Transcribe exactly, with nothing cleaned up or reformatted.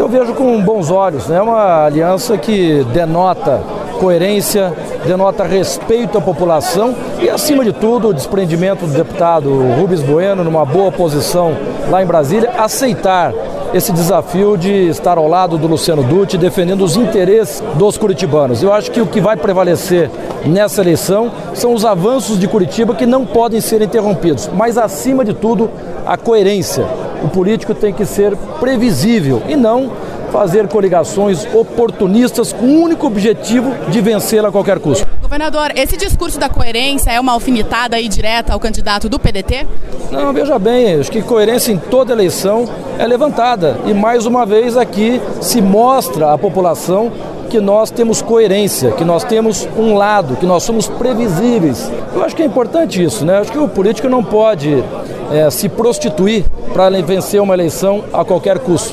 vejo com bons olhos, né? É uma aliança que denota coerência, denota respeito à população e, acima de tudo, o desprendimento do deputado Rubens Bueno, numa boa posição lá em Brasília, aceitar esse desafio de estar ao lado do Luciano Dutti, defendendo os interesses dos curitibanos. Eu acho que o que vai prevalecer nessa eleição são os avanços de Curitiba que não podem ser interrompidos, mas, acima de tudo, a coerência. O político tem que ser previsível e não fazer coligações oportunistas com o único objetivo de vencê-la a qualquer custo. Governador, esse discurso da coerência é uma alfinetada aí direta ao candidato do P D T? Não, veja bem, acho que coerência em toda eleição é levantada e, mais uma vez, aqui se mostra à população que nós temos coerência, que nós temos um lado, que nós somos previsíveis. Eu acho que é importante isso, né? Acho que o político não pode é, se prostituir para vencer uma eleição a qualquer custo.